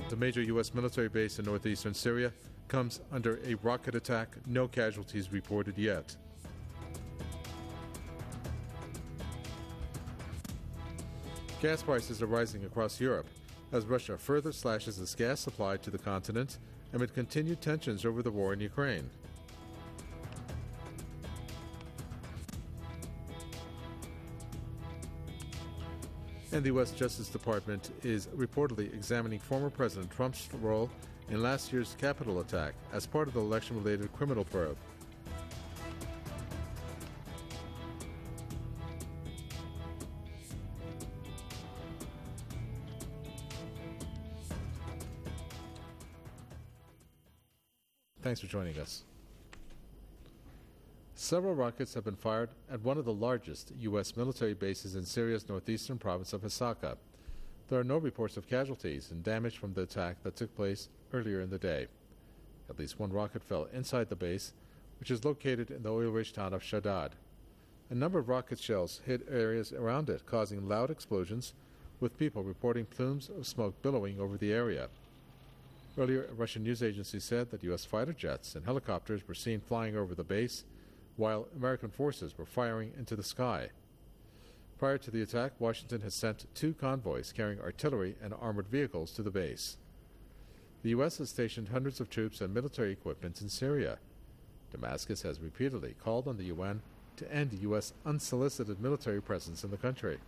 The major U.S. military base in northeastern Syria comes under a rocket attack. No casualties reported yet. Gas prices are rising across Europe as Russia further slashes its gas supply to the continent amid continued tensions over the war in Ukraine. And the U.S. Justice Department is reportedly examining former President Trump's role in last year's Capitol attack as part of the election-related criminal probe. Thanks for joining us. Several rockets have been fired at one of the largest U.S. military bases in Syria's northeastern province of Hasaka. There are no reports of casualties and damage from the attack that took place earlier in the day. At least one rocket fell inside the base, which is located in the oil-rich town of Shaddad. A number of rocket shells hit areas around it, causing loud explosions, with people reporting plumes of smoke billowing over the area. Earlier, a Russian news agency said that U.S. fighter jets and helicopters were seen flying over the base, while American forces were firing into the sky. Prior to the attack, Washington has sent 2 convoys carrying artillery and armored vehicles to the base. The U.S. has stationed hundreds of troops and military equipment in Syria. Damascus has repeatedly called on the UN to end U.S. unsolicited military presence in the country.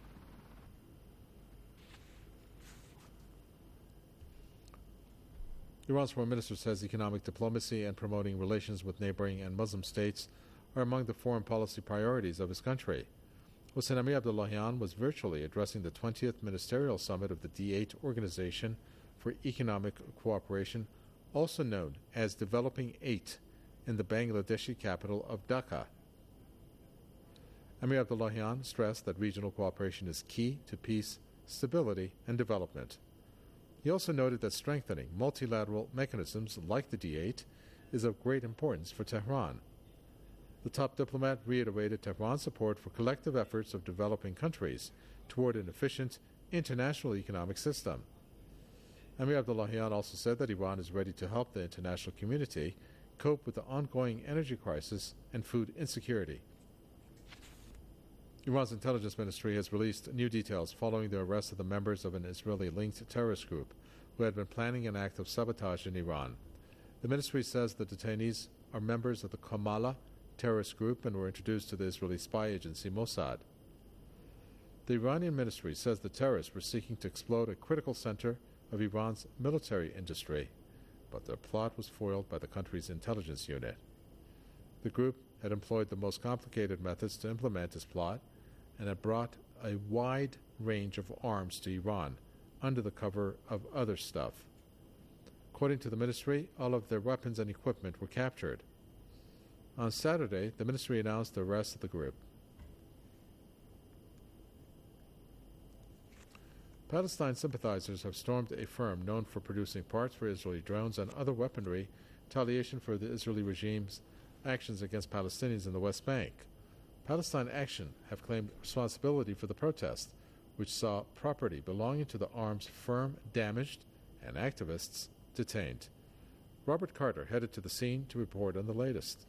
Iran's foreign minister says economic diplomacy and promoting relations with neighboring and Muslim states are among the foreign policy priorities of his country. Hossein Amir-Abdollahian was virtually addressing the 20th Ministerial Summit of the D8 Organization for Economic Cooperation, also known as Developing 8, in the Bangladeshi capital of Dhaka. Amir-Abdollahian stressed that regional cooperation is key to peace, stability, and development. He also noted that strengthening multilateral mechanisms like the D8 is of great importance for Tehran. The top diplomat reiterated Tehran's support for collective efforts of developing countries toward an efficient international economic system. Amir-Abdollahian also said that Iran is ready to help the international community cope with the ongoing energy crisis and food insecurity. Iran's intelligence ministry has released new details following the arrest of the members of an Israeli-linked terrorist group who had been planning an act of sabotage in Iran. The ministry says the detainees are members of the Kamala terrorist group and were introduced to the Israeli spy agency Mossad. The Iranian ministry says the terrorists were seeking to explode a critical center of Iran's military industry, but their plot was foiled by the country's intelligence unit. The group had employed the most complicated methods to implement its plot and had brought a wide range of arms to Iran under the cover of other stuff. According to the ministry, all of their weapons and equipment were captured. On Saturday, the ministry announced the arrest of the group. Palestine sympathizers have stormed a firm known for producing parts for Israeli drones and other weaponry, retaliation for the Israeli regime's actions against Palestinians in the West Bank. Palestine Action have claimed responsibility for the protest, which saw property belonging to the arms firm damaged and activists detained. Robert Carter headed to the scene to report on the latest.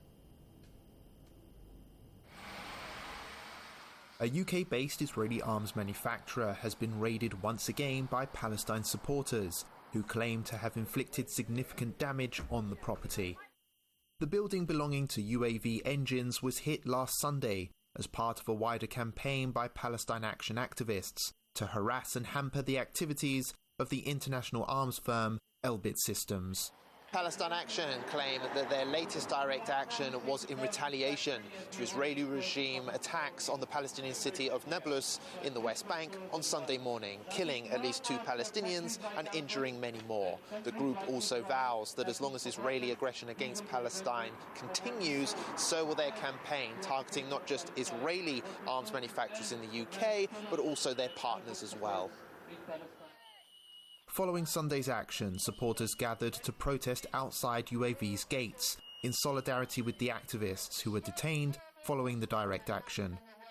A UK-based Israeli arms manufacturer has been raided once again by Palestine supporters, who claim to have inflicted significant damage on the property. The building belonging to UAV Engines was hit last Sunday as part of a wider campaign by Palestine Action activists to harass and hamper the activities of the international arms firm Elbit Systems. Palestine Action claim that their latest direct action was in retaliation to Israeli regime attacks on the Palestinian city of Nablus in the West Bank on Sunday morning, killing at least 2 Palestinians and injuring many more. The group also vows that as long as Israeli aggression against Palestine continues, so will their campaign, targeting not just Israeli arms manufacturers in the UK, but also their partners as well. Following Sunday's action, supporters gathered to protest outside UAV's gates in solidarity with the activists who were detained following the direct action.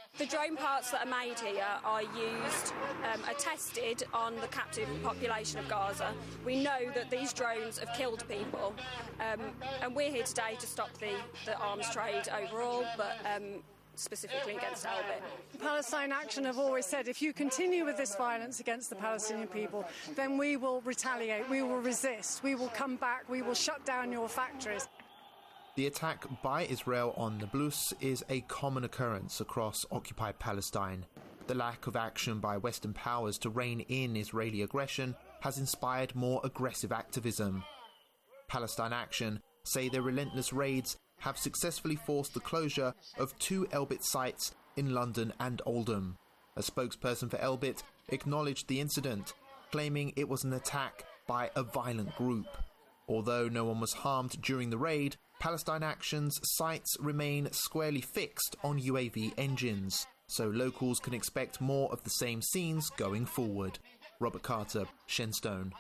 The drone parts that are made here are tested on the captive population of Gaza. We know that these drones have killed people, and we're here today to stop the arms trade overall, but specifically against Elbit. Palestine Action have always said if you continue with this violence against the Palestinian people, then we will retaliate, we will resist, we will come back, we will shut down your factories. The attack by Israel on Nablus is a common occurrence across occupied Palestine. The lack of action by Western powers to rein in Israeli aggression has inspired more aggressive activism. Palestine Action say their relentless raids have successfully forced the closure of 2 Elbit sites in London and Oldham. A spokesperson for Elbit acknowledged the incident, claiming it was an attack by a violent group. Although no one was harmed during the raid, Palestine Action's sights remain squarely fixed on UAV engines, so locals can expect more of the same scenes going forward. Robert Carter, Shenstone.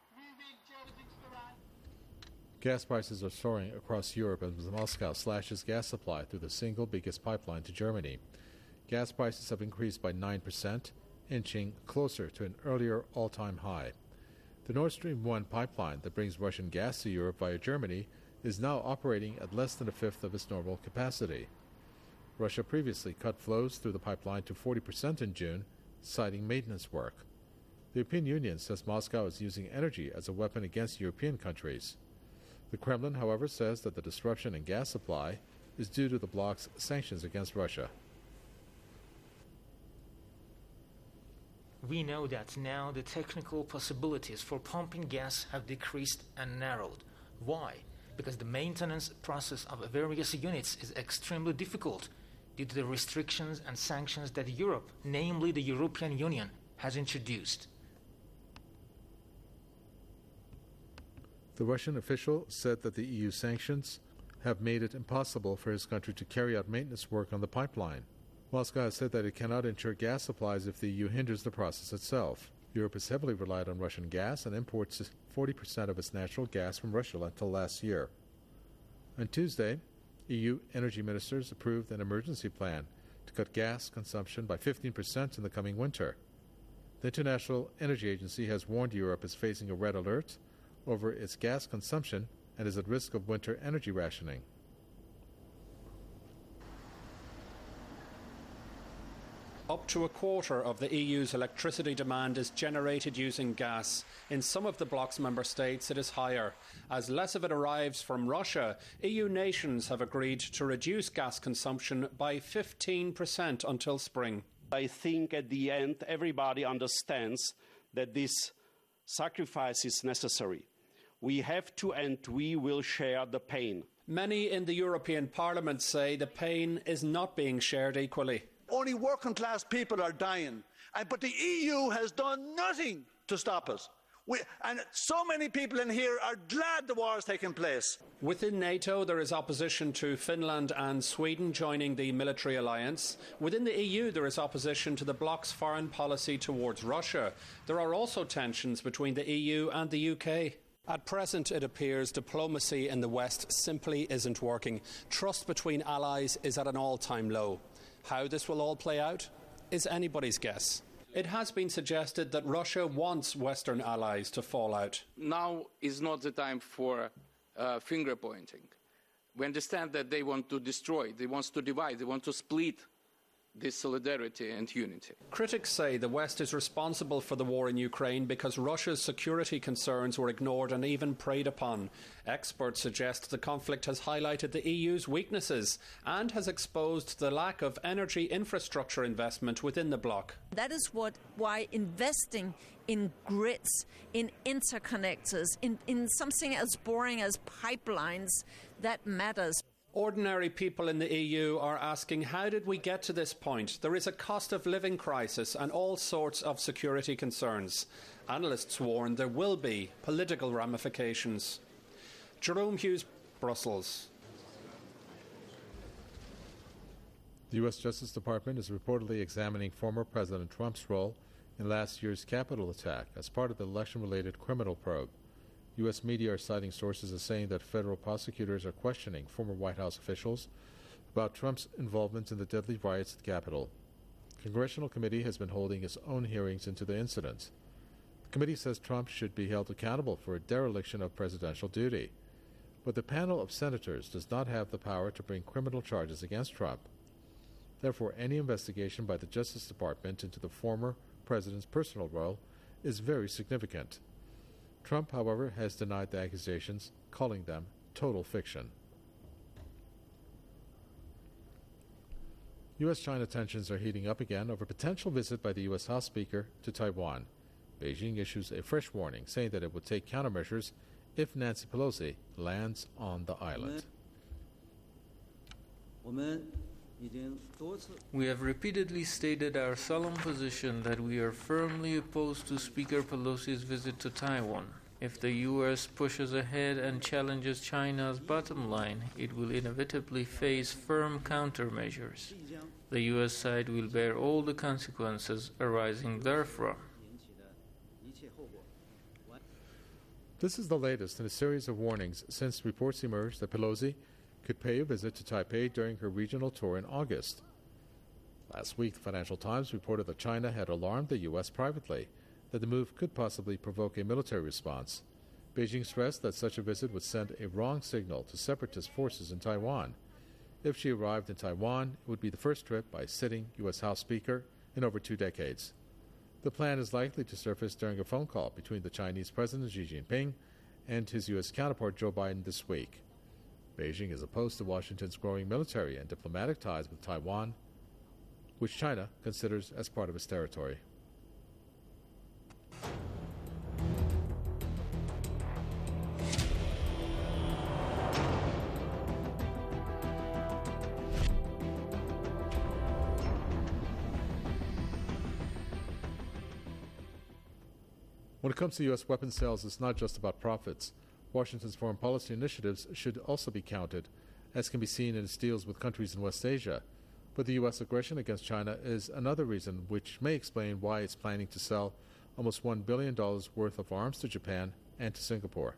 Gas prices are soaring across Europe as Moscow slashes gas supply through the single biggest pipeline to Germany. Gas prices have increased by 9%, inching closer to an earlier all-time high. The Nord Stream 1 pipeline that brings Russian gas to Europe via Germany is now operating at less than a fifth of its normal capacity. Russia previously cut flows through the pipeline to 40% in June, citing maintenance work. The European Union says Moscow is using energy as a weapon against European countries. The Kremlin, however, says that the disruption in gas supply is due to the bloc's sanctions against Russia. We know that now the technical possibilities for pumping gas have decreased and narrowed. Why? Because the maintenance process of various units is extremely difficult due to the restrictions and sanctions that Europe, namely the European Union, has introduced. The Russian official said that the EU sanctions have made it impossible for his country to carry out maintenance work on the pipeline. Moscow has said that it cannot ensure gas supplies if the EU hinders the process itself. Europe has heavily relied on Russian gas and imports 40% of its natural gas from Russia until last year. On Tuesday, EU energy ministers approved an emergency plan to cut gas consumption by 15% in the coming winter. The International Energy Agency has warned Europe is facing a red alert over its gas consumption and is at risk of winter energy rationing. Up to a quarter of the EU's electricity demand is generated using gas. In some of the bloc's member states, it is higher. As less of it arrives from Russia, EU nations have agreed to reduce gas consumption by 15% until spring. I think at the end, everybody understands that this sacrifice is necessary. We have to, and we will share the pain. Many in the European Parliament say the pain is not being shared equally. Only working class people are dying. But the EU has done nothing to stop us. And so many people in here are glad the war is taking place. Within NATO, there is opposition to Finland and Sweden joining the military alliance. Within the EU, there is opposition to the bloc's foreign policy towards Russia. There are also tensions between the EU and the UK. At present, it appears diplomacy in the West simply isn't working. Trust between allies is at an all-time low. How this will all play out is anybody's guess. It has been suggested that Russia wants Western allies to fall out. Now is not the time for finger pointing. We understand that they want to destroy, they want to divide, they want to split this solidarity and unity. Critics say the West is responsible for the war in Ukraine because Russia's security concerns were ignored and even preyed upon. Experts suggest the conflict has highlighted the EU's weaknesses and has exposed the lack of energy infrastructure investment within the bloc. That is why investing in grids, in interconnectors, in something as boring as pipelines, that matters. Ordinary people in the EU are asking, how did we get to this point? There is a cost of living crisis and all sorts of security concerns. Analysts warn there will be political ramifications. Jerome Hughes, Brussels. The U.S. Justice Department is reportedly examining former President Trump's role in last year's Capitol attack as part of the election-related criminal probe. U.S. media are citing sources as saying that federal prosecutors are questioning former White House officials about Trump's involvement in the deadly riots at the Capitol. congressional committee has been holding its own hearings into the incident. The committee says Trump should be held accountable for a dereliction of presidential duty, but the panel of senators does not have the power to bring criminal charges against Trump. Therefore, any investigation by the Justice Department into the former president's personal role is very significant. Trump, however, has denied the accusations, calling them total fiction. U.S.-China tensions are heating up again over a potential visit by the U.S. House Speaker to Taiwan. Beijing issues a fresh warning, saying that it would take countermeasures if Nancy Pelosi lands on the island. We have repeatedly stated our solemn position that we are firmly opposed to Speaker Pelosi's visit to Taiwan. If the U.S. pushes ahead and challenges China's bottom line, it will inevitably face firm countermeasures. The U.S. side will bear all the consequences arising therefrom. This is the latest in a series of warnings since reports emerged that Pelosi could pay a visit to Taipei during her regional tour in August. Last week, the Financial Times reported that China had alarmed the U.S. privately that the move could possibly provoke a military response. Beijing stressed that such a visit would send a wrong signal to separatist forces in Taiwan. If she arrived in Taiwan, it would be the first trip by a sitting U.S. House Speaker in over 2 decades. The plan is likely to surface during a phone call between the Chinese President Xi Jinping and his U.S. counterpart Joe Biden this week. Beijing is opposed to Washington's growing military and diplomatic ties with Taiwan, which China considers as part of its territory. When it comes to U.S. weapons sales, it's not just about profits. Washington's foreign policy initiatives should also be counted, as can be seen in its deals with countries in West Asia. But the U.S. aggression against China is another reason which may explain why it's planning to sell almost $1 billion worth of arms to Japan and to Singapore.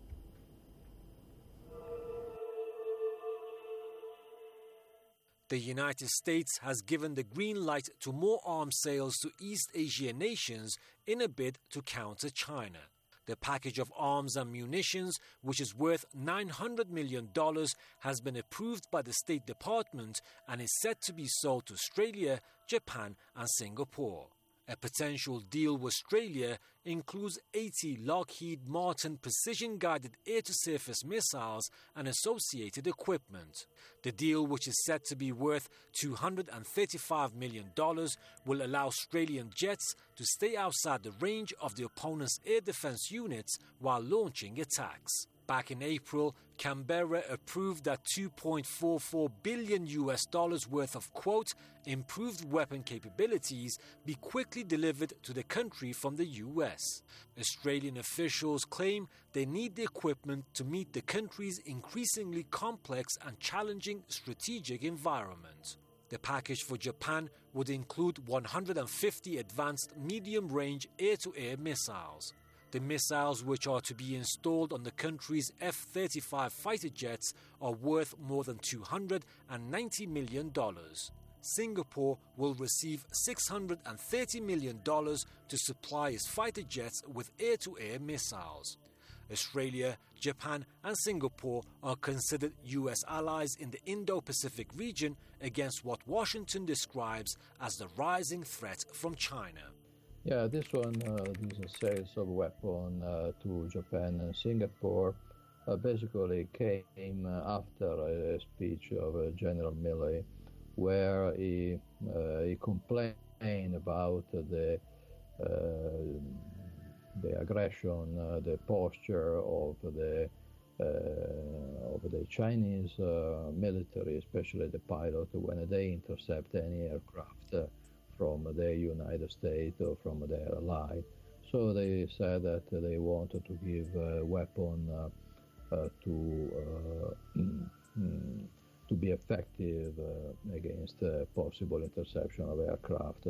The United States has given the green light to more arms sales to East Asian nations in a bid to counter China. The package of arms and munitions, which is worth $900 million, has been approved by the State Department and is set to be sold to Australia, Japan and Singapore. A potential deal with Australia includes 80 Lockheed Martin precision-guided air-to-surface missiles and associated equipment. The deal, which is set to be worth $235 million, will allow Australian jets to stay outside the range of the opponent's air defense units while launching attacks. Back in April, Canberra approved that $2.44 billion worth of, quote, improved weapon capabilities be quickly delivered to the country from the US. Australian officials claim they need the equipment to meet the country's increasingly complex and challenging strategic environment. The package for Japan would include 150 advanced medium-range air-to-air missiles. The missiles, which are to be installed on the country's F-35 fighter jets, are worth more than $290 million. Singapore will receive $630 million to supply its fighter jets with air-to-air missiles. Australia, Japan and Singapore are considered U.S. allies in the Indo-Pacific region against what Washington describes as the rising threat from China. Yeah, this one, these sales of weapons to Japan and Singapore basically came after a speech of General Milley, where he complained about the aggression, the posture of the Chinese military, especially the pilot, when they intercept any aircraft from the United States or from their ally. So they said that they wanted to give a weapon to be effective against possible interception of aircraft.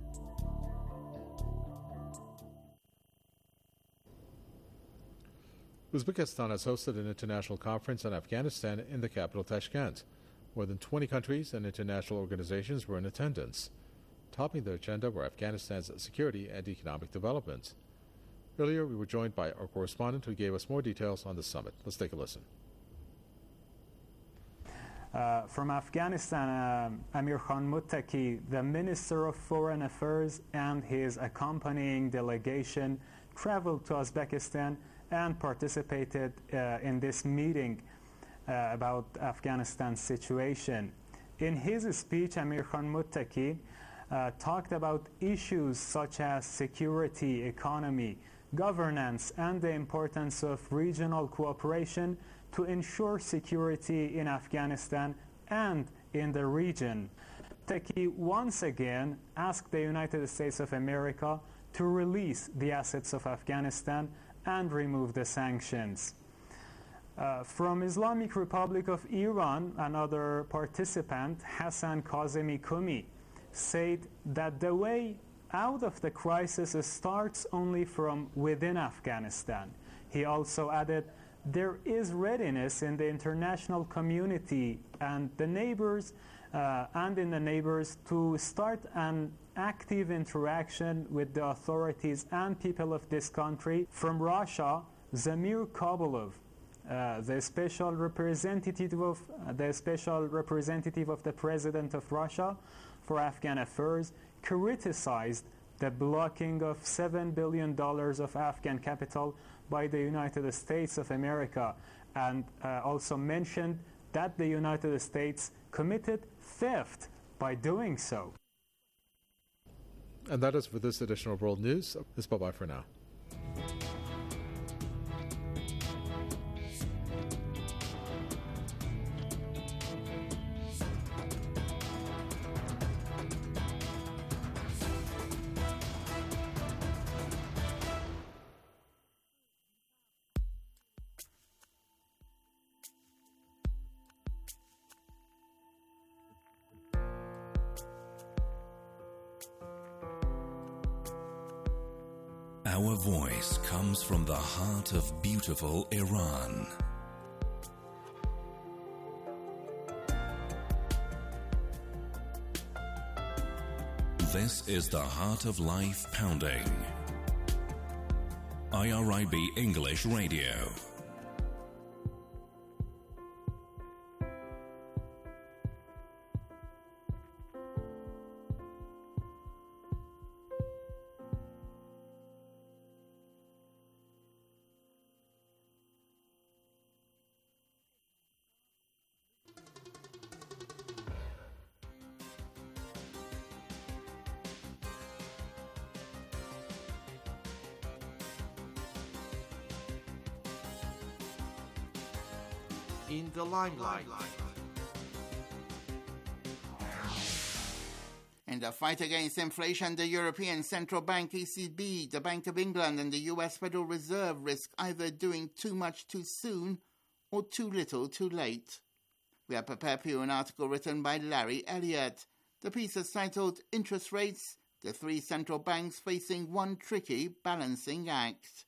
Uzbekistan has hosted an international conference on Afghanistan in the capital Tashkent. More than 20 countries and international organizations were in attendance. topping the agenda were Afghanistan's security and economic developments. Earlier, we were joined by our correspondent who gave us more details on the summit. Let's take a listen. From Afghanistan, Amir Khan Muttaqi, the Minister of Foreign Affairs, and his accompanying delegation traveled to Uzbekistan and participated in this meeting about Afghanistan's situation. In his speech, Amir Khan Muttaqi talked about issues such as security, economy, governance, and the importance of regional cooperation to ensure security in Afghanistan and in the region. Muttaqi once again asked the United States of America to release the assets of Afghanistan and remove the sanctions. From Islamic Republic of Iran, another participant, Hassan Kazemi Kumi, said that the way out of the crisis starts only from within Afghanistan. He also added, there is readiness in the international community and the neighbors to start an active interaction with the authorities and people of this country. From Russia, Zamir Kabulov, the special representative of the President of Russia for Afghan Affairs, criticized the blocking of $7 billion of Afghan capital by the United States of America, and also mentioned that the United States committed theft by doing so. And that is for this edition of World News. It's bye-bye for now. Our voice comes from the heart of beautiful Iran. This is the Heart of Life Pounding. IRIB English Radio. In the limelight. In the fight against inflation, the European Central Bank ECB, the Bank of England and the US Federal Reserve risk either doing too much too soon or too little too late. We have prepared for you an article written by Larry Elliott. The piece is titled Interest Rates, the three central banks facing one tricky balancing act.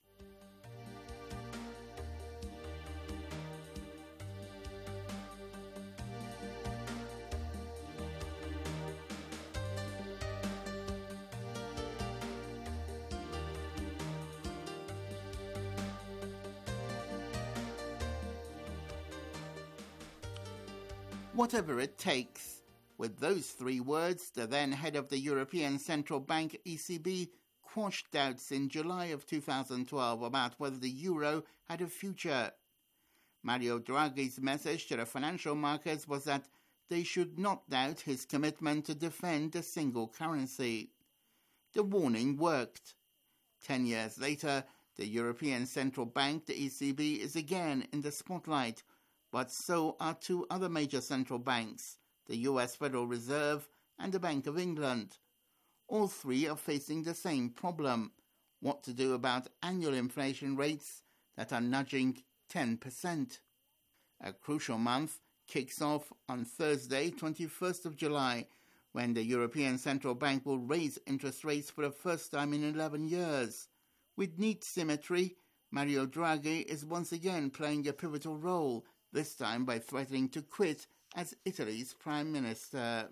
Whatever it takes. With those three words, the then head of the European Central Bank, ECB, quashed doubts in July of 2012 about whether the euro had a future. Mario Draghi's message to the financial markets was that they should not doubt his commitment to defend a single currency. The warning worked. 10 years later, the European Central Bank, the ECB, is again in the spotlight, but so are two other major central banks, the US Federal Reserve and the Bank of England. All three are facing the same problem: what to do about annual inflation rates that are nudging 10%. A crucial month kicks off on Thursday, 21st of July, when the European Central Bank will raise interest rates for the first time in 11 years. With neat symmetry, Mario Draghi is once again playing a pivotal role, this time by threatening to quit as Italy's Prime Minister.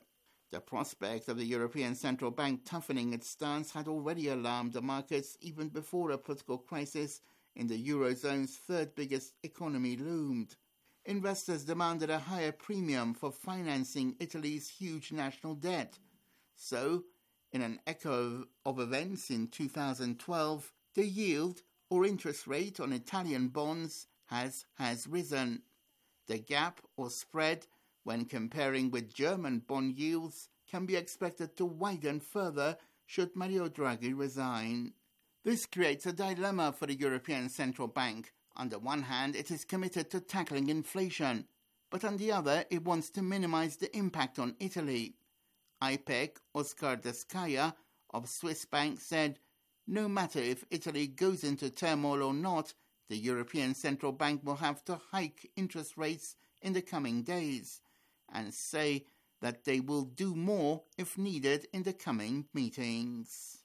The prospect of the European Central Bank toughening its stance had already alarmed the markets even before a political crisis in the Eurozone's third biggest economy loomed. Investors demanded a higher premium for financing Italy's huge national debt. So, in an echo of events in 2012, the yield or interest rate on Italian bonds has risen. The gap or spread when comparing with German bond yields can be expected to widen further should Mario Draghi resign. This creates a dilemma for the European Central Bank. On the one hand, it is committed to tackling inflation, but on the other, it wants to minimize the impact on Italy. IPEC Oscar Descaya of Swiss Bank said, no matter if Italy goes into turmoil or not, the European Central Bank will have to hike interest rates in the coming days, and say that they will do more if needed in the coming meetings.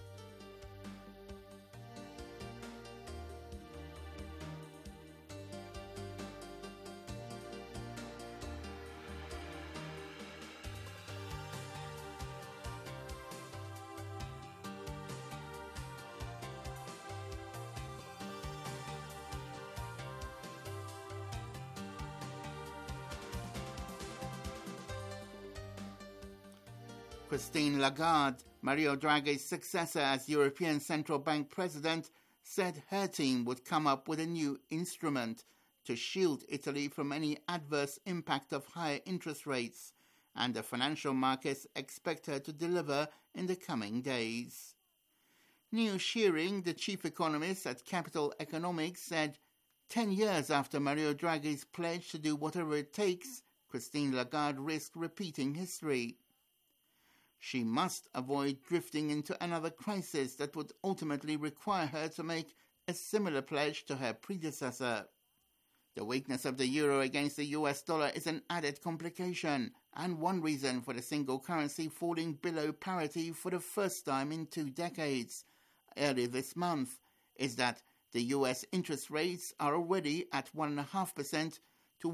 Christine Lagarde, Mario Draghi's successor as European Central Bank president, said her team would come up with a new instrument to shield Italy from any adverse impact of higher interest rates, and the financial markets expect her to deliver in the coming days. Neil Shearing, the chief economist at Capital Economics, said, 10 years after Mario Draghi's pledge to do whatever it takes, Christine Lagarde risked repeating history. She must avoid drifting into another crisis that would ultimately require her to make a similar pledge to her predecessor. The weakness of the euro against the US dollar is an added complication, and one reason for the single currency falling below parity for the first time in 2 decades. Earlier this month is that the US interest rates are already at 1.5% to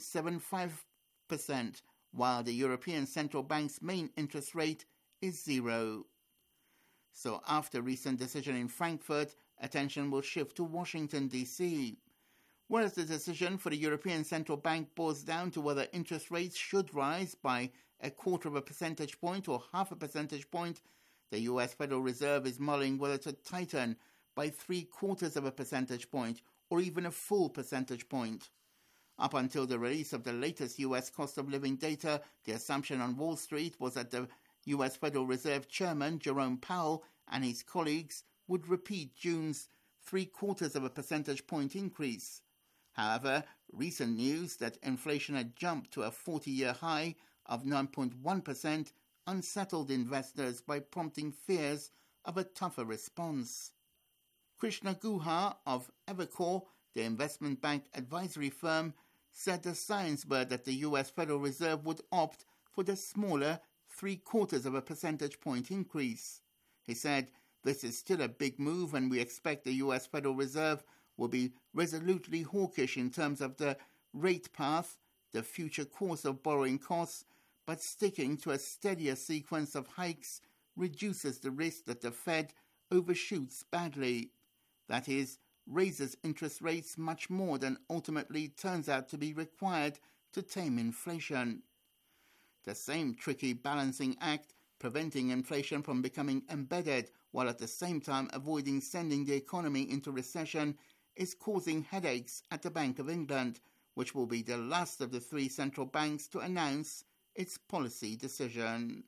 1.75%, while the European Central Bank's main interest rate is 0. So after recent decision in Frankfurt, attention will shift to Washington, D.C. Whereas the decision for the European Central Bank boils down to whether interest rates should rise by 0.25 percentage point or 0.5 percentage point, the US Federal Reserve is mulling whether to tighten by 0.75 percentage point or even a full percentage point. Up until the release of the latest U.S. cost of living data, the assumption on Wall Street was that the U.S. Federal Reserve Chairman Jerome Powell and his colleagues would repeat June's 0.75 percentage point increase. However, recent news that inflation had jumped to a 40-year high of 9.1% unsettled investors by prompting fears of a tougher response. Krishna Guha of Evercore, the investment bank advisory firm, said the science were that the U.S. Federal Reserve would opt for the smaller 0.75 percentage point increase. He said, this is still a big move and we expect the U.S. Federal Reserve will be resolutely hawkish in terms of the rate path, the future course of borrowing costs, but sticking to a steadier sequence of hikes reduces the risk that the Fed overshoots badly. That is, raises interest rates much more than ultimately turns out to be required to tame inflation. The same tricky balancing act, preventing inflation from becoming embedded while at the same time avoiding sending the economy into recession, is causing headaches at the Bank of England, which will be the last of the 3 central banks to announce its policy decision.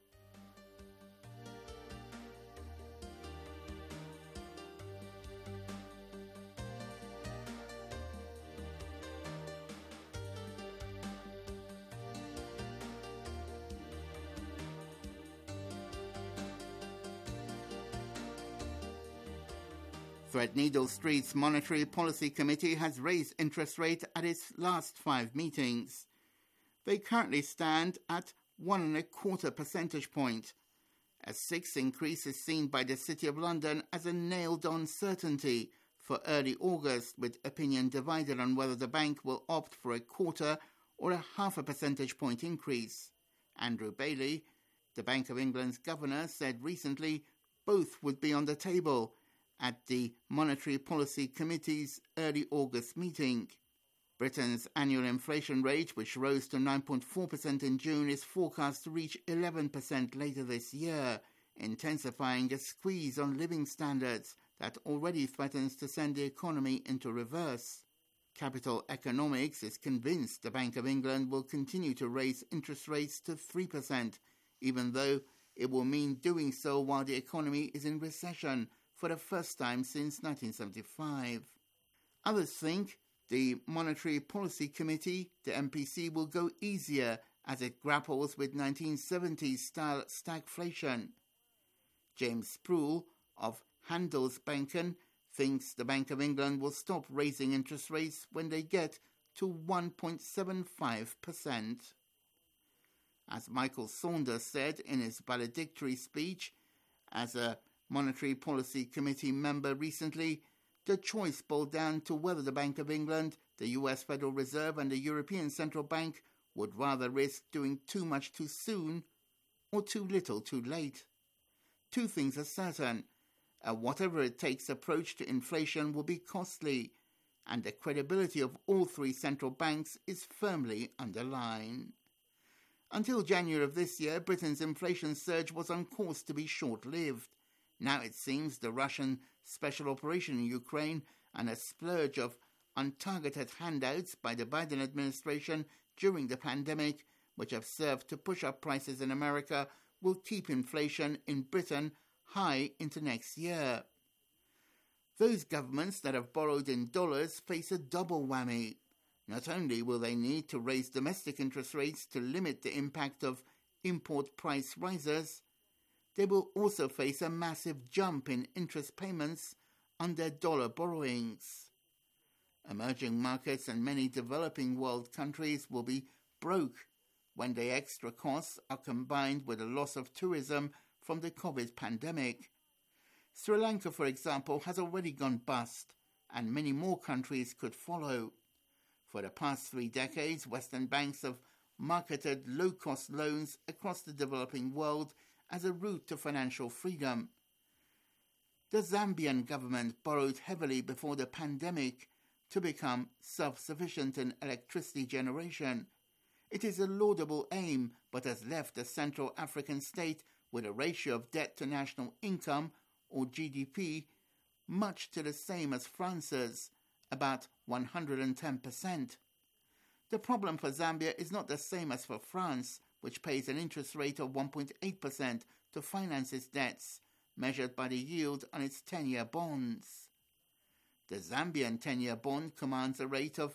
Threadneedle Street's Monetary Policy Committee has raised interest rates at its last 5 meetings. They currently stand at 1.25 percentage point. A 6th increase is seen by the City of London as a nailed-on certainty for early August, with opinion divided on whether the bank will opt for 0.25 or 0.5 percentage point increase. Andrew Bailey, The Bank of England's governor said recently both would be on the table at the Monetary Policy Committee's early August meeting. Britain's annual inflation rate, which rose to 9.4% in June, is forecast to reach 11% later this year, intensifying a squeeze on living standards that already threatens to send the economy into reverse. Capital Economics is convinced the Bank of England will continue to raise interest rates to 3%, even though it will mean doing so while the economy is in recession for the first time since 1975. Others think the Monetary Policy Committee, the MPC, will go easier as it grapples with 1970s-style stagflation. James Sproul of Handelsbanken thinks the Bank of England will stop raising interest rates when they get to 1.75%. As Michael Saunders said in his valedictory speech as a Monetary Policy Committee member recently, the choice boiled down to whether the Bank of England, the US Federal Reserve and the European Central Bank would rather risk doing too much too soon or too little too late. Two things are certain. A whatever-it-takes approach to inflation will be costly, and the credibility of all three central banks is firmly underlined. Until January of this year, Britain's inflation surge was on course to be short-lived. Now it seems the Russian special operation in Ukraine and a splurge of untargeted handouts by the Biden administration during the pandemic, which have served to push up prices in America, will keep inflation in Britain high into next year. Those governments that have borrowed in dollars face a double whammy. Not only will they need to raise domestic interest rates to limit the impact of import price rises, they will also face a massive jump in interest payments on their dollar borrowings. Emerging markets and many developing world countries will be broke when the extra costs are combined with a loss of tourism from the COVID pandemic. Sri Lanka, for example, has already gone bust, and many more countries could follow. For the past 3 decades, Western banks have marketed low-cost loans across the developing world as a route to financial freedom. The Zambian government borrowed heavily before the pandemic to become self-sufficient in electricity generation. It is a laudable aim, but has left the Central African state with a ratio of debt to national income, or GDP, much to the same as France's, about 110%. The problem for Zambia is not the same as for France, which pays an interest rate of 1.8% to finance its debts, measured by the yield on its 10-year bonds. The Zambian 10-year bond commands a rate of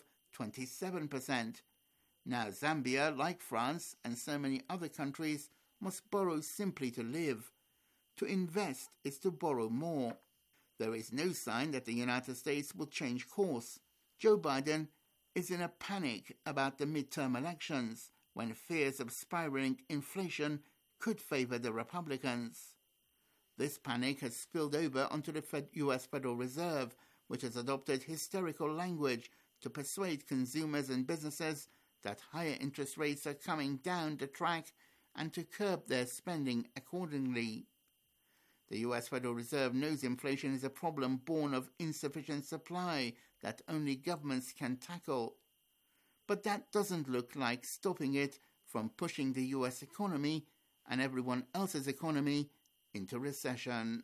27%. Now Zambia, like France and so many other countries, must borrow simply to live. To invest is to borrow more. There is no sign that the United States will change course. Joe Biden is in a panic about the midterm elections, when fears of spiraling inflation could favor the Republicans. This panic has spilled over onto the U.S. Federal Reserve, which has adopted hysterical language to persuade consumers and businesses that higher interest rates are coming down the track and to curb their spending accordingly. The U.S. Federal Reserve knows inflation is a problem born of insufficient supply that only governments can tackle. But that doesn't look like stopping it from pushing the U.S. economy and everyone else's economy into recession.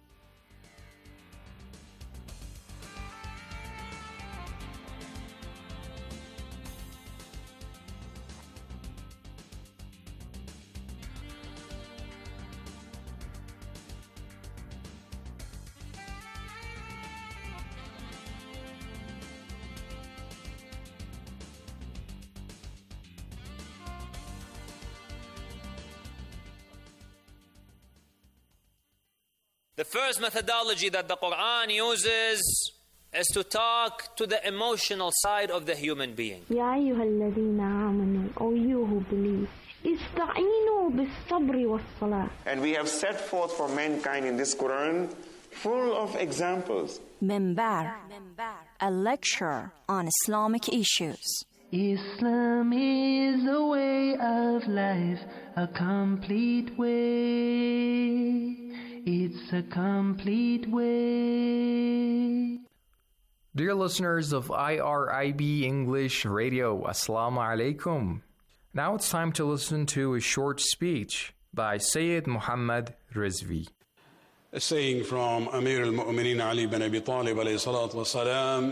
The first methodology that the Quran uses is to talk to the emotional side of the human being. يا أيها الذين آمنوا, O you who believe, استعينوا بالصبر والصلاة. And we have set forth for mankind in this Quran full of examples. Minbar, a lecture on Islamic issues. Islam is a way of life, a complete way. It's a complete way. Dear listeners of IRIB English Radio, Assalamu alaikum. Now it's time to listen to a short speech by Sayyid Muhammad Rizvi. A saying from Amir al-Mu'mineen Ali bin Abi Talib alayhi salatu wa salam.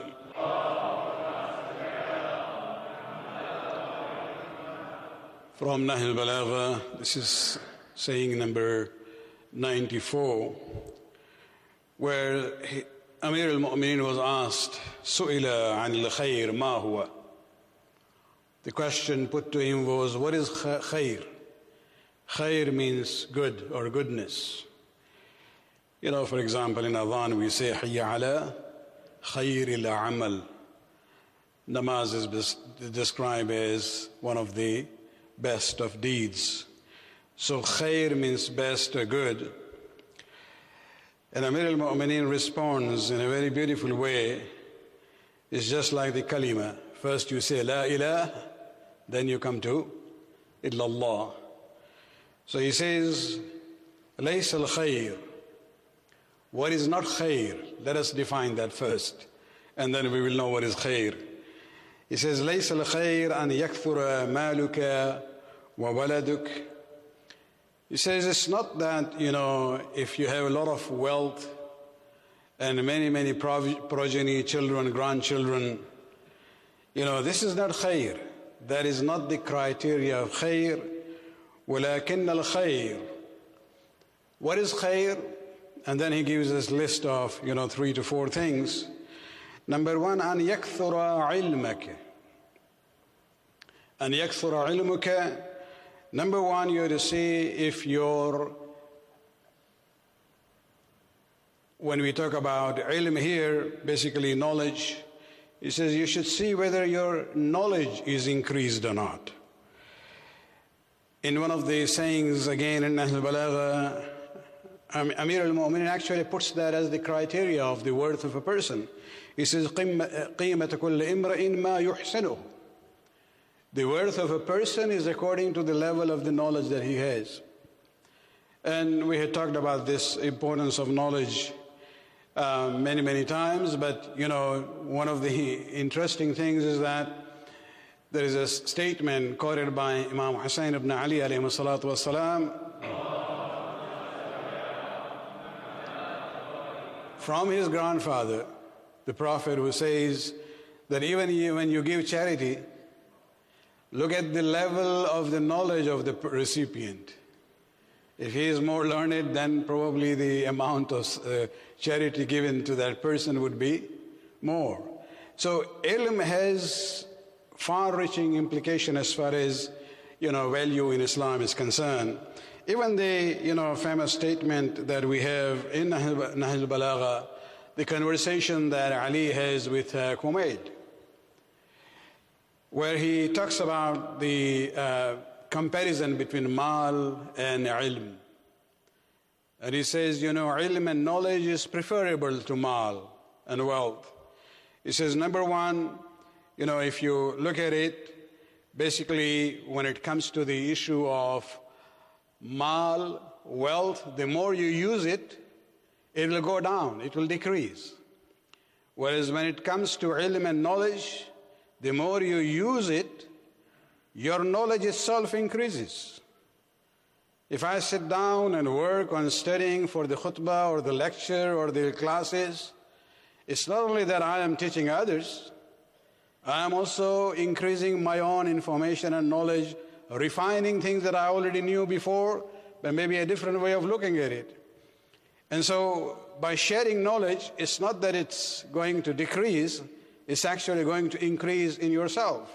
From Nahl al-Balagha, this is saying number 94, where Amir al-Mu'mineen was asked, Su'ila an al-khayr ma huwa? The question put to him was, what is khayr? Khayr means good or goodness. You know, for example, in Adhan we say, Hayya ala khayr al-amal. Namaz is described as one of the best of deeds. So khair means best or good. And Amir al-Mu'mineen responds in a very beautiful way. It's just like the kalima. First you say la ilah, then you come to illallah. So he says, laysa al-khayr. What is not khair? Let us define that first, and then we will know what is khair. He says, laysa al-khayr an yakthura maluka wa waladuk. He says, it's not that, you know, if you have a lot of wealth and many progeny, children, grandchildren, you know, this is not khair. That is not the criteria of khair. وَلَكِنَّ الْخَيْرِ. What is khair? And then he gives us a list of, 3 to 4 things. Number 1, أن يكثر علمك. أن يكثر علمك. Number 1, you have to see if when we talk about ilm here, basically knowledge, he says you should see whether your knowledge is increased or not. In one of the sayings again in Nahl al-Balagha, Amir al-Mu'mineen actually puts that as the criteria of the worth of a person. He says, قِيمَةَ كُلِّ إِمْرَئٍ مَا يُحْسِنُهُ. The worth of a person is according to the level of the knowledge that he has. And we had talked about this importance of knowledge many times, but one of the interesting things is that there is a statement quoted by Imam Hussain ibn Ali alayhi salatu wassalam from his grandfather, the Prophet, who says that even when you give charity, look at the level of the knowledge of the recipient. If he is more learned, then probably the amount of charity given to that person would be more. So ilm has far-reaching implication as far as value in Islam is concerned. Even the famous statement that we have in Nahl al-Balagha, the conversation that Ali has with Kumayd, where he talks about the comparison between mal and ilm. And he says, ilm and knowledge is preferable to mal and wealth. He says, number 1, if you look at it, basically when it comes to the issue of mal, wealth, the more you use it, it will go down, it will decrease. Whereas when it comes to ilm and knowledge, the more you use it, your knowledge itself increases. If I sit down and work on studying for the khutbah or the lecture or the classes, it's not only that I am teaching others, I am also increasing my own information and knowledge, refining things that I already knew before, but maybe a different way of looking at it. And so by sharing knowledge, it's not that it's going to decrease, it's actually going to increase in yourself.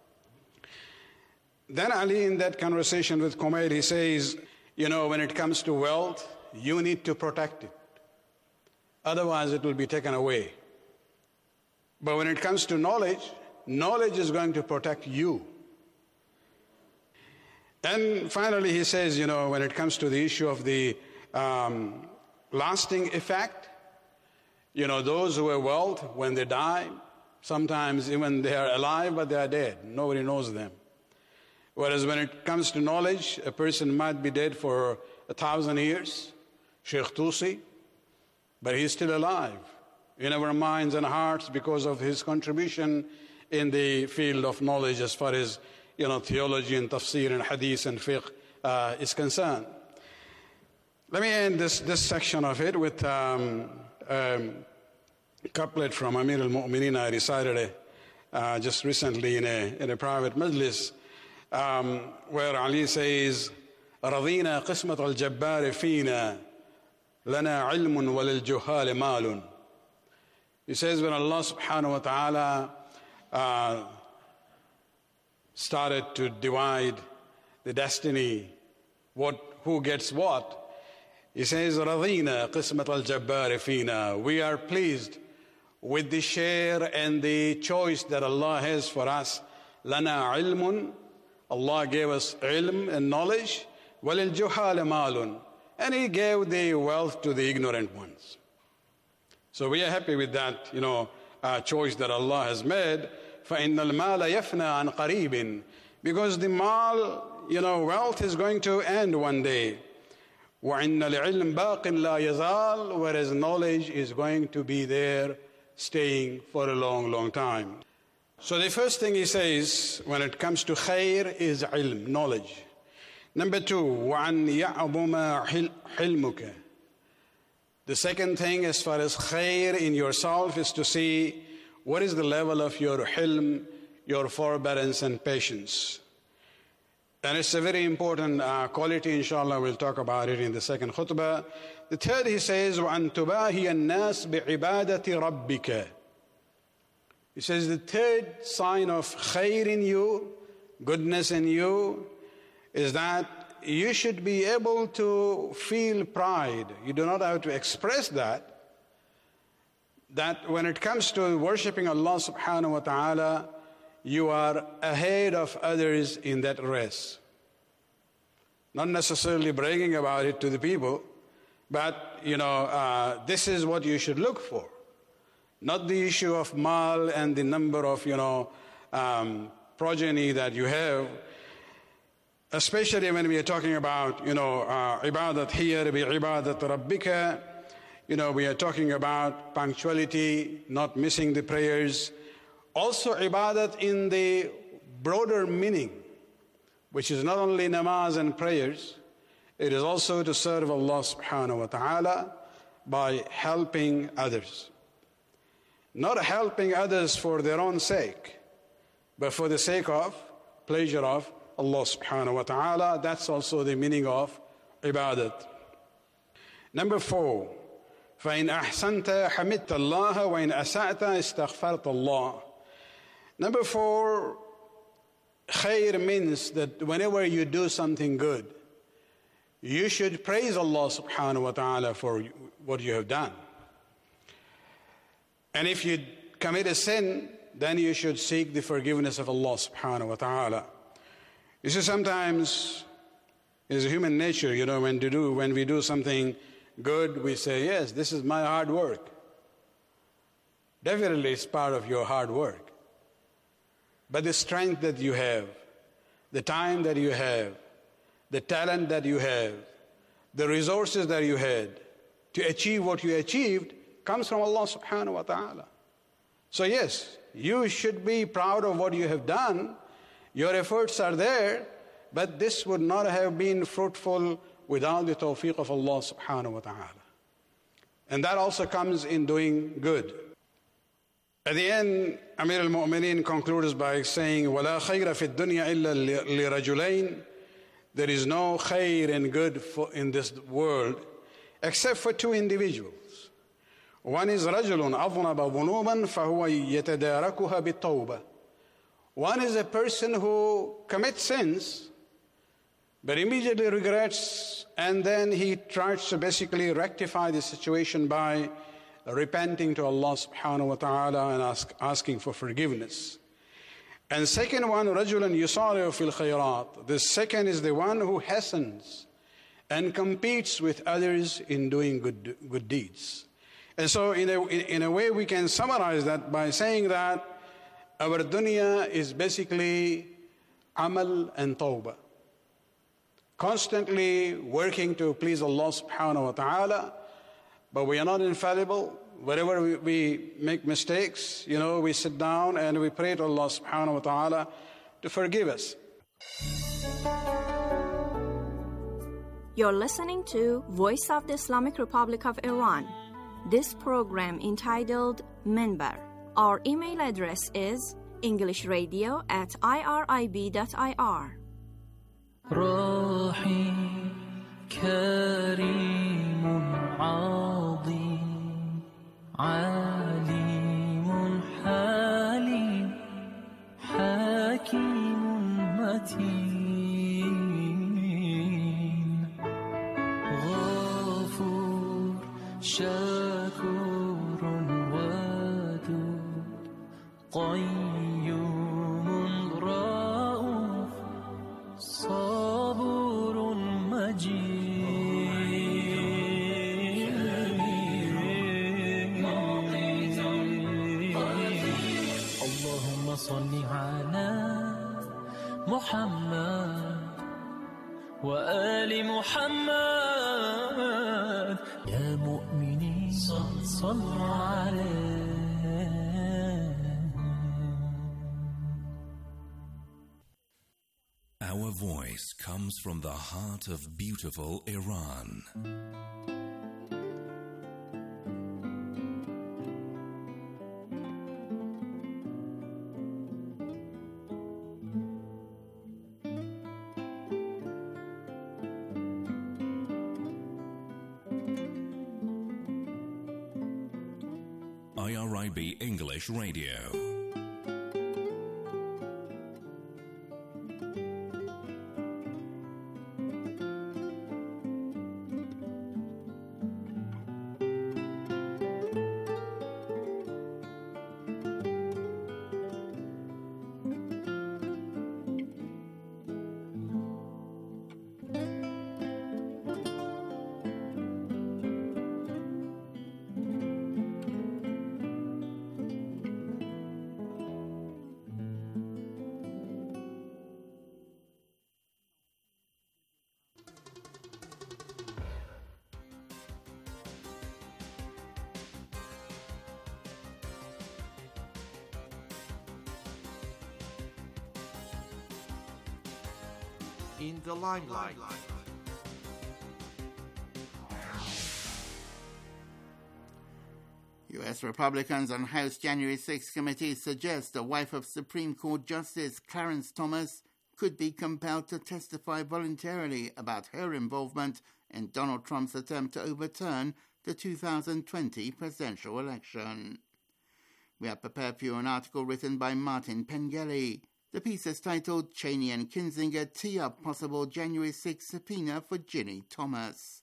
Then Ali, in that conversation with Kumayd, he says, when it comes to wealth, you need to protect it. Otherwise, it will be taken away. But when it comes to knowledge, knowledge is going to protect you. And finally, he says, when it comes to the issue of the lasting effect, those who have wealth, when they die, Sometimes even they are alive, but they are dead. Nobody knows them. Whereas when it comes to knowledge, a person might be dead for 1,000 years, Sheikh Tusi, but he's still alive in our minds and hearts because of his contribution in the field of knowledge as far as theology and tafsir and hadith and fiqh is concerned. Let me end this section of it with couplet from Amir al-Mu'mineen. I recited it just recently in a private majlis, where Ali says, رضينا قسمة الجبار فينا لنا علم وللجهال مال. He says when Allah subhanahu wa ta'ala started to divide the destiny, who gets what, he says, رضينا قسمة الجبار فينا. We are pleased with the share and the choice that Allah has for us. لنا علم. Allah gave us ilm and knowledge. وَلِلْجُهَالِ مَالٌ. And He gave the wealth to the ignorant ones. So we are happy with that, choice that Allah has made. فَإِنَّ الْمَالَ يَفْنَى عَنْ قَرِيبٍ. Because the mal, wealth is going to end one day. وَإِنَّ الْعِلْمَ بَاقٍ لَا يَزَالُ. Whereas knowledge is going to be there, staying for a long, long time. So the first thing he says when it comes to khair is ilm, knowledge. Number 2, وَأَنْ يَعْظُمَ حِلْمُكَ. The second thing as far as khair in yourself is to see what is the level of your hilm, your forbearance and patience. And it's a very important quality, inshallah, we'll talk about it in the second khutbah. The third, he says, وَأَنْ تُبَاهِيَ النَّاسِ بِعِبَادَةِ رَبِّكَ. He says the third sign of khair in you, goodness in you, is that you should be able to feel pride. You do not have to express that when it comes to worshipping Allah subhanahu wa ta'ala, you are ahead of others in that race. Not necessarily bragging about it to the people, but, this is what you should look for. Not the issue of mal and the number of, progeny that you have. Especially when we are talking about, ibadat here, ibadat rabbika. We are talking about punctuality, not missing the prayers. Also ibadat in the broader meaning, which is not only namaz and prayers, it is also to serve Allah subhanahu wa ta'ala by helping others. Not helping others for their own sake, but for the sake of, pleasure of Allah subhanahu wa ta'ala. That's also the meaning of ibadat. Number 4, فَإِنْ أَحْسَنْتَ حَمِدْتَ اللَّهَ وَإِنْ أَسَأْتَ اسْتَغْفَرْتَ اللَّهَ. Number 4, khair means that whenever you do something good, you should praise Allah subhanahu wa ta'ala for what you have done. And if you commit a sin, then you should seek the forgiveness of Allah subhanahu wa ta'ala. You see, sometimes it's human nature, when we do something good, we say, yes, this is my hard work. Definitely it's part of your hard work. But the strength that you have, the time that you have, the talent that you have, the resources that you had to achieve what you achieved comes from Allah subhanahu wa ta'ala. So yes, you should be proud of what you have done. Your efforts are there, but this would not have been fruitful without the tawfiq of Allah subhanahu wa ta'ala. And that also comes in doing good. At the end, Amir al-Mu'mineen concludes by saying, وَلَا خَيْرَ فِي الدُّنْيَا إِلَّا لِرَجُلَيْن. There is no khair and good in this world except for two individuals. One is رَجُلٌ أَظْنَبَ ظُنُوبًا فَهُوَ يَتَدَارَكُهَا بِالتَّوْبَةِ. One is a person who commits sins, but immediately regrets, and then he tries to basically rectify the situation by repenting to Allah subhanahu wa ta'ala and asking for forgiveness. And second one, رَجُلًا يُصَارِعُ فِي الْخَيْرَاتِ. The second is the one who hastens and competes with others in doing good deeds. And so in a way we can summarize that by saying that Our dunya is basically amal and tawbah. Constantly working to please Allah subhanahu wa ta'ala, but we are not infallible. Wherever we make mistakes, we sit down and we pray to Allah subhanahu wa ta'ala to forgive us. You're listening to Voice of the Islamic Republic of Iran. This program entitled Minbar. Our email address is englishradio@irib.ir. راحي كريم عظيم عليم حليم حكيم متين غفور شكور ودود قيوم رؤوف صبور مجيد اللهم صل على محمد وآل محمد يا مؤمنين صلوا عليه. Our voice comes from the heart of beautiful Iran. IRIB English Radio. In the limelight. U.S. Republicans on House January 6 committee suggest the wife of Supreme Court Justice Clarence Thomas could be compelled to testify voluntarily about her involvement in Donald Trump's attempt to overturn the 2020 presidential election. We have prepared for you an article written by Martin Pengelly. The piece is titled Cheney and Kinzinger Tee Up Possible January 6 Subpoena for Ginny Thomas.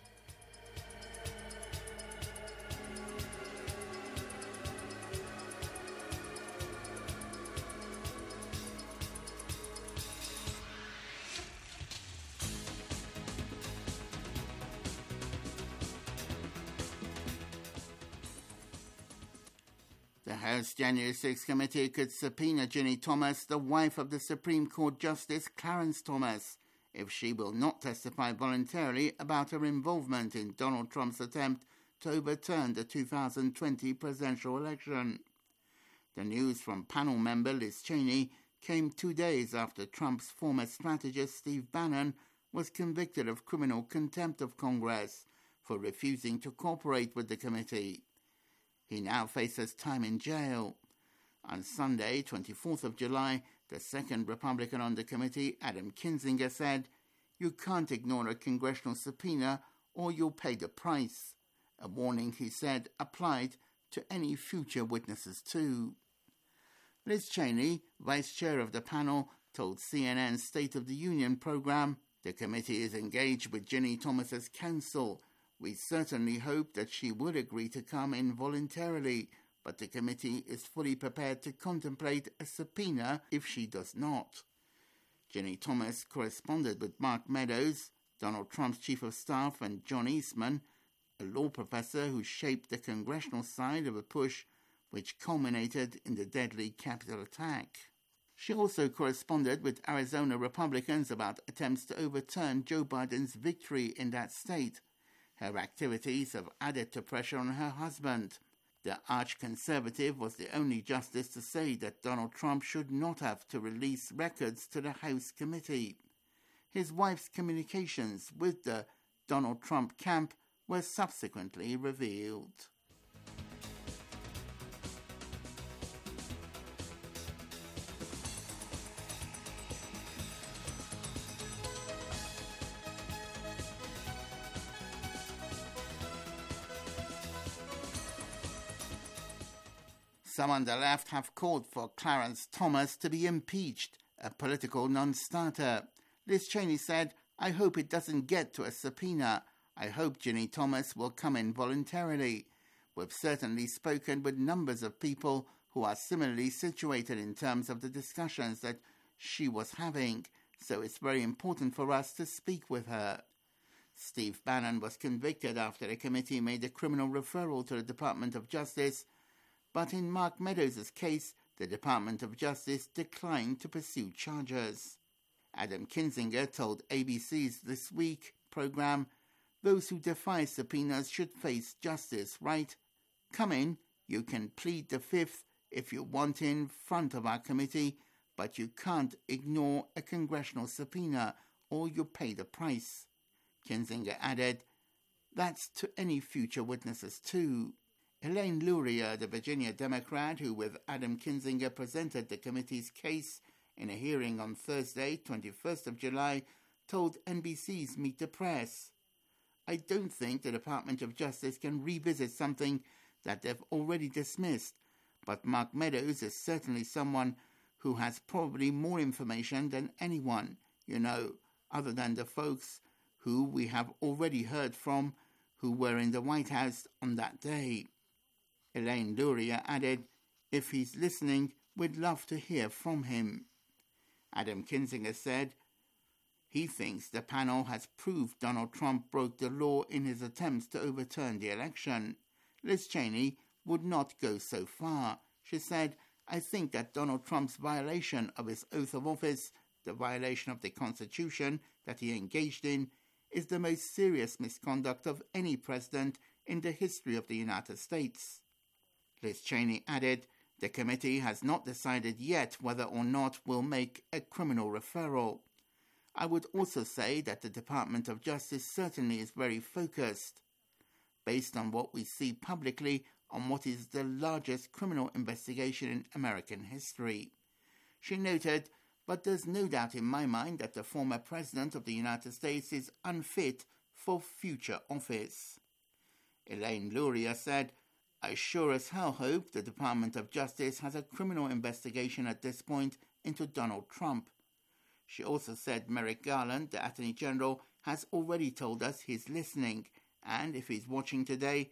The House January 6 committee could subpoena Ginny Thomas, the wife of the Supreme Court Justice Clarence Thomas, if she will not testify voluntarily about her involvement in Donald Trump's attempt to overturn the 2020 presidential election. The news from panel member Liz Cheney came 2 days after Trump's former strategist Steve Bannon was convicted of criminal contempt of Congress for refusing to cooperate with the committee. He now faces time in jail. On Sunday, 24th of July, the second Republican on the committee, Adam Kinzinger, said, "You can't ignore a congressional subpoena or you'll pay the price." A warning, he said, applied to any future witnesses too. Liz Cheney, vice chair of the panel, told CNN's State of the Union program, "The committee is engaged with Ginny Thomas's counsel. We certainly hope that she would agree to come in voluntarily, but the committee is fully prepared to contemplate a subpoena if she does not." Ginny Thomas corresponded with Mark Meadows, Donald Trump's chief of staff, and John Eastman, a law professor who shaped the congressional side of a push which culminated in the deadly Capitol attack. She also corresponded with Arizona Republicans about attempts to overturn Joe Biden's victory in that state. Her activities have added to pressure on her husband. The arch-conservative was the only justice to say that Donald Trump should not have to release records to the House committee. His wife's communications with the Donald Trump camp were subsequently revealed. Some on the left have called for Clarence Thomas to be impeached, a political non-starter. Liz Cheney said, "I hope it doesn't get to a subpoena. I hope Ginny Thomas will come in voluntarily. We've certainly spoken with numbers of people who are similarly situated in terms of the discussions that she was having, so it's very important for us to speak with her." Steve Bannon was convicted after the committee made a criminal referral to the Department of Justice, but in Mark Meadows' case, the Department of Justice declined to pursue charges. Adam Kinzinger told ABC's This Week program, "Those who defy subpoenas should face justice, right? Come in, you can plead the fifth if you want in front of our committee, but you can't ignore a congressional subpoena or you pay the price." Kinzinger added, "That's to any future witnesses too." Elaine Luria, the Virginia Democrat who with Adam Kinzinger presented the committee's case in a hearing on Thursday, 21st of July, told NBC's Meet the Press, "I don't think the Department of Justice can revisit something that they've already dismissed, but Mark Meadows is certainly someone who has probably more information than anyone, other than the folks who we have already heard from who were in the White House on that day." Elaine Luria added, "If he's listening, we'd love to hear from him." Adam Kinzinger said he thinks the panel has proved Donald Trump broke the law in his attempts to overturn the election. Liz Cheney would not go so far. She said, "I think that Donald Trump's violation of his oath of office, the violation of the Constitution that he engaged in, is the most serious misconduct of any president in the history of the United States." Liz Cheney added, "The committee has not decided yet whether or not we'll make a criminal referral. I would also say that the Department of Justice certainly is very focused, based on what we see publicly on what is the largest criminal investigation in American history." She noted, "But there's no doubt in my mind that the former President of the United States is unfit for future office." Elaine Luria said, "I sure as hell hope the Department of Justice has a criminal investigation at this point into Donald Trump." She also said Merrick Garland, the Attorney General, has already told us he's listening, and if he's watching today,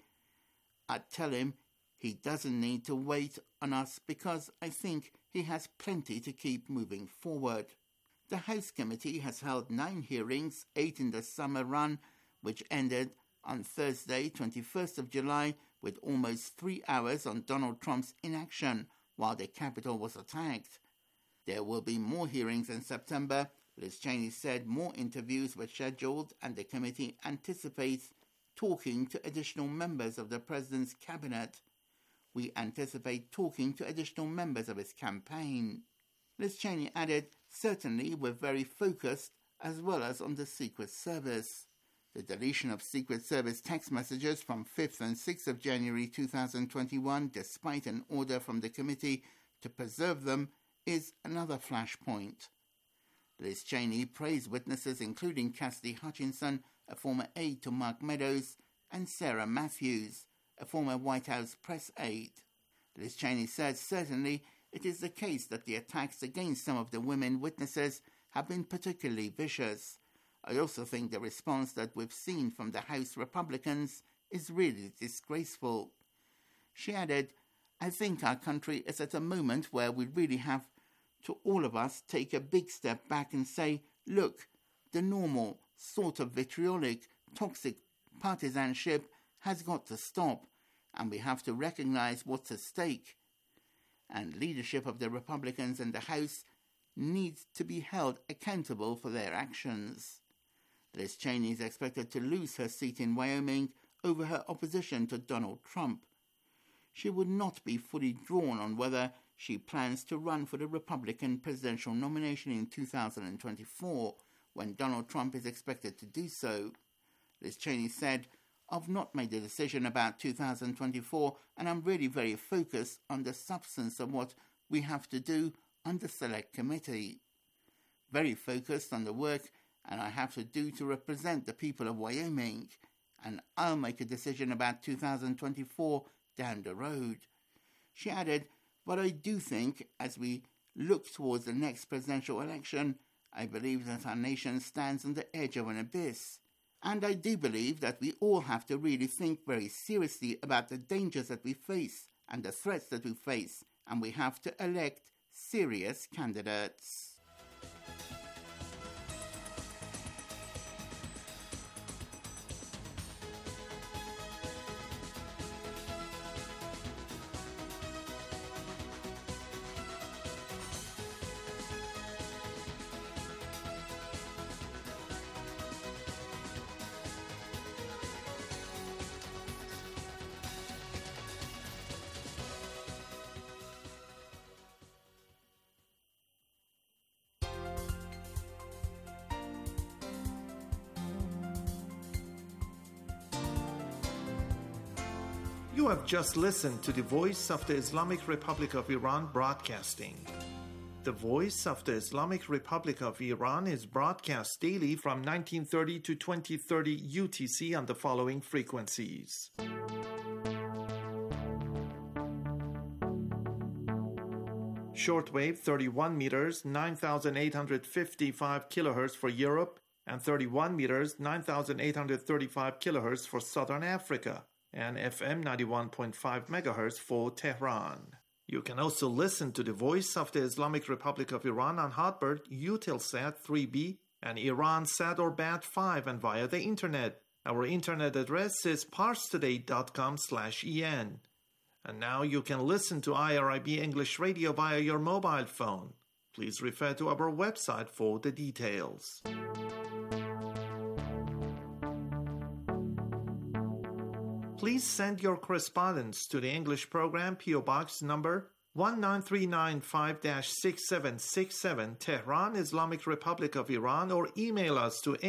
I'd tell him he doesn't need to wait on us because I think he has plenty to keep moving forward. The House Committee has held 9 hearings, 8 in the summer run, which ended on Thursday, 21st of July, with almost 3 hours on Donald Trump's inaction while the Capitol was attacked. There will be more hearings in September. Liz Cheney said more interviews were scheduled and the committee anticipates talking to additional members of the president's cabinet. "We anticipate talking to additional members of his campaign." Liz Cheney added, "Certainly we're very focused as well as on the Secret Service." The deletion of Secret Service text messages from 5th and 6th of January 2021, despite an order from the committee to preserve them, is another flashpoint. Liz Cheney praised witnesses including Cassidy Hutchinson, a former aide to Mark Meadows, and Sarah Matthews, a former White House press aide. Liz Cheney said certainly it is the case that the attacks against some of the women witnesses have been particularly vicious. I also think the response that we've seen from the House Republicans is really disgraceful. She added, "I think our country is at a moment where we really have to all of us take a big step back and say, look, the normal sort of vitriolic, toxic partisanship has got to stop. and we have to recognize what's at stake. And leadership of the Republicans in the House needs to be held accountable for their actions. Liz Cheney is expected to lose her seat in Wyoming over her opposition to Donald Trump. She would not be fully drawn on whether she plans to run for the Republican presidential nomination in 2024, when Donald Trump is expected to do so. Liz Cheney said, "I've not made a decision about 2024, and I'm really very focused on the substance of what we have to do on the Select Committee. Very focused on the work and I have to do to represent the people of Wyoming, and I'll make a decision about 2024 down the road." She added, "But I do think, as we look towards the next presidential election, I believe that our nation stands on the edge of an abyss. And I do believe that we all have to really think very seriously about the dangers that we face and the threats that we face, and we have to elect serious candidates." You have just listened to the Voice of the Islamic Republic of Iran broadcasting. The Voice of the Islamic Republic of Iran is broadcast daily from 1930 to 2030 UTC on the following frequencies. Shortwave 31 meters 9,855 kilohertz for Europe and 31 meters 9,835 kilohertz for Southern Africa, and FM 91.5 MHz for Tehran. You can also listen to the Voice of the Islamic Republic of Iran on Hotbird, Eutelsat 3B, and Iransat or Bat5, and via the Internet. Our Internet address is parstoday.com/en. And now you can listen to IRIB English Radio via your mobile phone. Please refer to our website for the details. Please send your correspondence to the English program, P.O. Box number 19395-6767, Tehran, Islamic Republic of Iran, or email us to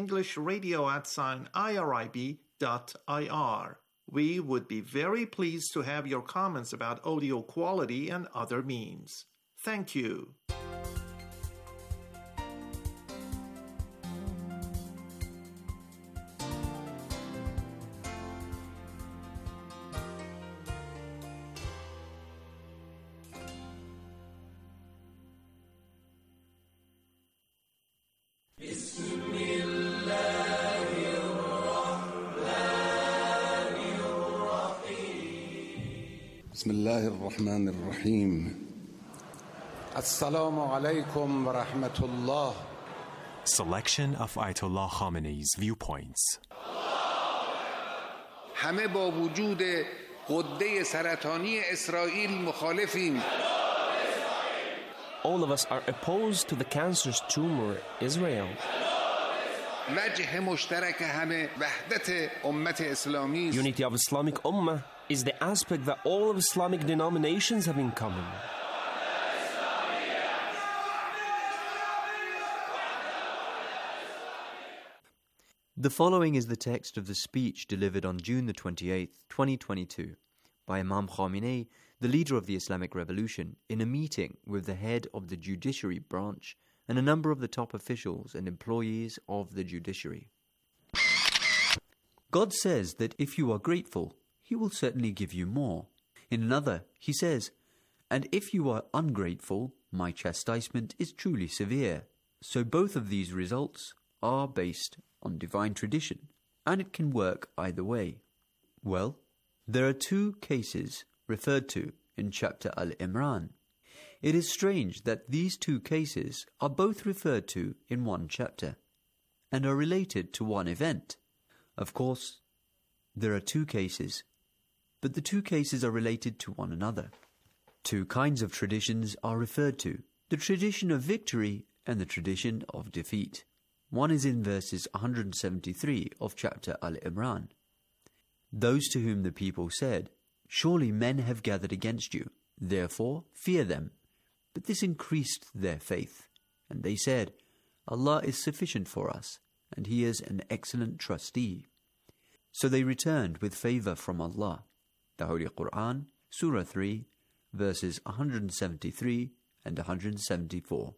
englishradio@irib.ir. We would be very pleased to have your comments about audio quality and other means. Thank you. بسم الله الرحمن الرحيم السلام عليكم ورحمة الله. Selection of Ayatollah Khamenei's viewpoints. همه با وجود غده سرطانی اسرائیل مخالفیم. All of us are opposed to the cancerous tumor Israel. وجه مشترک همه وحدت امت اسلامی. Unity of Islamic Ummah is the aspect that all of Islamic denominations have in common. The following is the text of the speech delivered on June the 28th, 2022, by Imam Khamenei, the leader of the Islamic Revolution, in a meeting with the head of the judiciary branch and a number of the top officials and employees of the judiciary. God says that if you are grateful, He will certainly give you more. In another, He says, "And if you are ungrateful, my chastisement is truly severe." So both of these results are based on divine tradition, and it can work either way. Well, there are two cases referred to in chapter Al-Imran. It is strange that these two cases are both referred to in one chapter, and are related to one event. Of course, there are two cases, but the two cases are related to one another. Two kinds of traditions are referred to, the tradition of victory and the tradition of defeat. One is in verses 173 of chapter Al-Imran. Those to whom the people said, "Surely men have gathered against you, therefore fear them." But this increased their faith, and they said, "Allah is sufficient for us, and He is an excellent trustee." So they returned with favour from Allah. The Holy Quran, Surah 3, verses 173 and 174.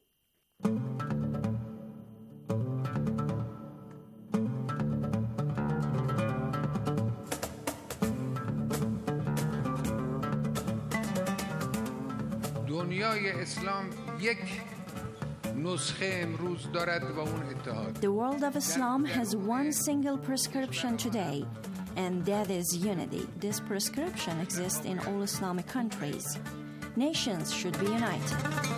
دنیای اسلام یک نسخه امروز دارد و اون اتحاد. The world of Islam has one single prescription today, and that is unity. This prescription exists in all Islamic countries. Nations should be united.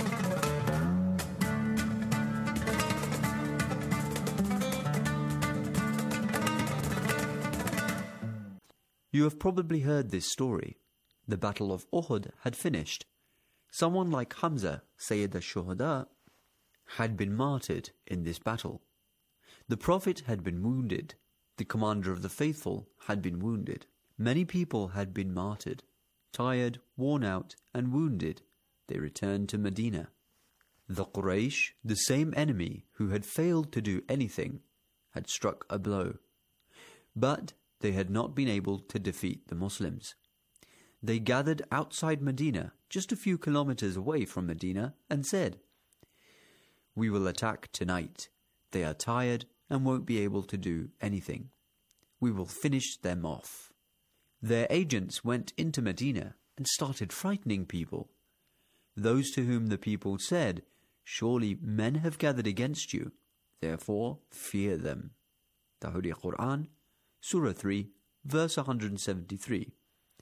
You have probably heard this story. The Battle of Uhud had finished. Someone like Hamza, Sayyid al-Shuhada, had been martyred in this battle. The Prophet had been wounded. The commander of the faithful had been wounded. Many people had been martyred. Tired, worn out, and wounded, they returned to Medina. The Quraysh, the same enemy who had failed to do anything, had struck a blow. But they had not been able to defeat the Muslims. They gathered outside Medina, just a few kilometers away from Medina, and said, "We will attack tonight. They are tired and won't be able to do anything. We will finish them off." Their agents went into Medina and started frightening people. Those to whom the people said, "Surely men have gathered against you, therefore fear them." The Holy Quran, Surah 3, verse 173.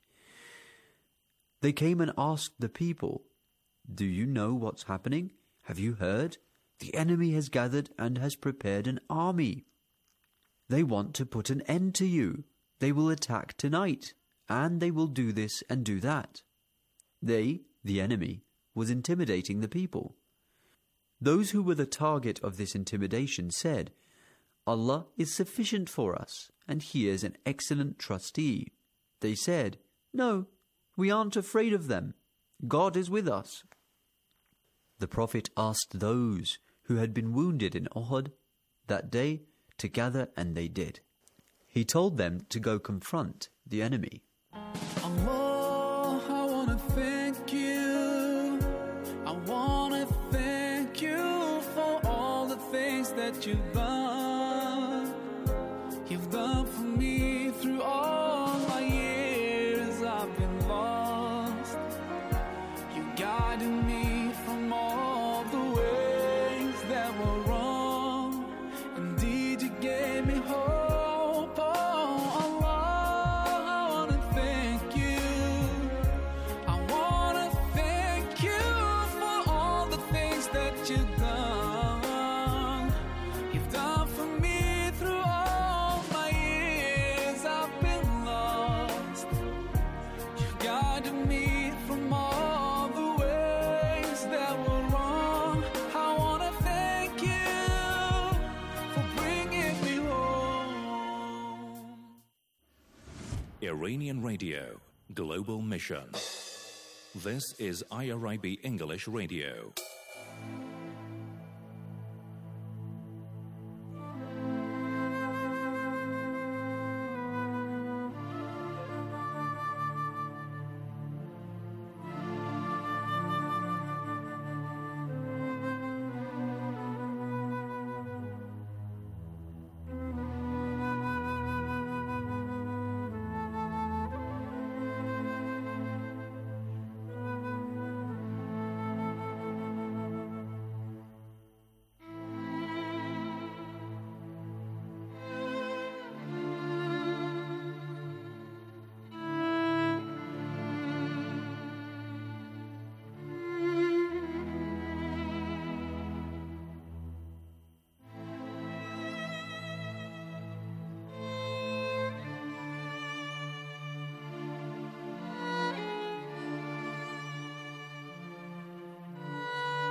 They came and asked the people, "Do you know what's happening? Have you heard? The enemy has gathered and has prepared an army. They want to put an end to you. They will attack tonight, and they will do this and do that." They, the enemy, was intimidating the people. Those who were the target of this intimidation said, "Allah is sufficient for us, and He is an excellent trustee." They said, "No, we aren't afraid of them. God is with us." The Prophet asked those who had been wounded in Uhud that day to gather, and they did. He told them to go confront the enemy. Allah, I want to thank you. I want to thank you for all the things that you've done. You've done for me through all my years I've been lost. You guided me from all the ways that were wrong. Indeed, you gave me hope. Oh, Allah, I want to thank you. I want to thank you for all the things that you've done. You've done for me through all my years I've been lost. You guided me from all the ways that were wrong. I want to thank you for bringing me home. Iranian Radio, Global Mission. This is IRIB English Radio.